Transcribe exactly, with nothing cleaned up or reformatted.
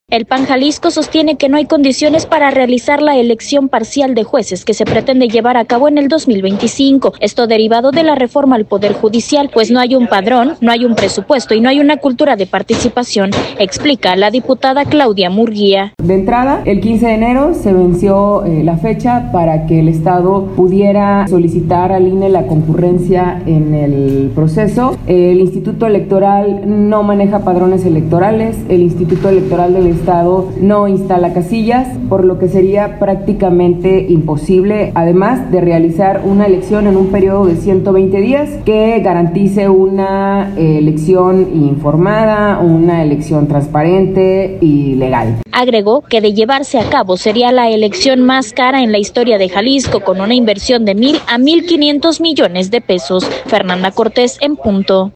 El P A N Jalisco sostiene que no hay condiciones para realizar la elección parcial de jueces que se pretende llevar a cabo en el dos mil veinticinco. Esto derivado de la reforma al Poder Judicial, pues no hay un padrón, no hay un presupuesto y no hay una cultura de participación, explica la diputada Claudia Murguía. De entrada, el quince de enero se venció eh, la fecha para que el Estado pudiera solicitar al I N E la concurrencia en el proceso. El Instituto Electoral no maneja padrones electorales, el Instituto Electoral del Estado no instala casillas, por lo que sería prácticamente imposible, además de realizar una elección en un periodo de ciento veinte días que garantice una elección informada, una elección transparente y legal. Agregó que de llevarse a cabo sería la elección más cara en la historia de Jalisco, con una inversión de mil a mil quinientos millones de pesos. Fernanda Cortés, en punto.